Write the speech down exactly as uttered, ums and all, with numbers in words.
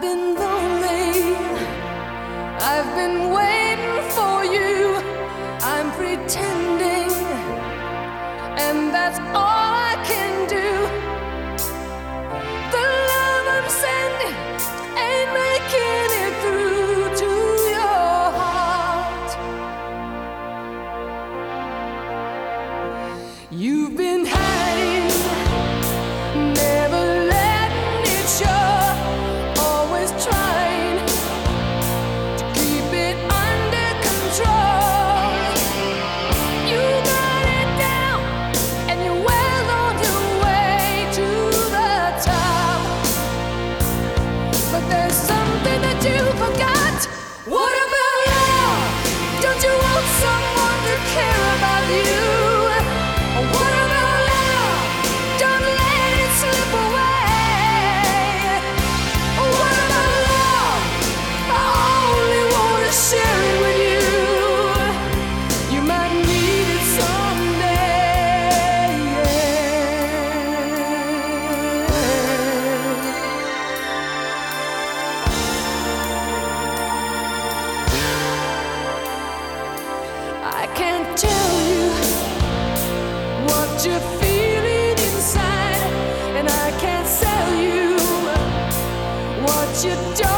been lonely, I've been waiting for you. I'm pretending, and that's all I can do. The love I'm sending ain't making it through to your heart. You've been hiding, never letting it show, always trying to keep it under control. You got it down, and you're well on your way to the top. But there's something that you forgot. What about love? Don't you want someone to care about you? What about love? Don't let it slip away. What about love? I only want to share it with you. You might need it someday. I can't tell you what you're feeling inside, and I can't sell you what you don't.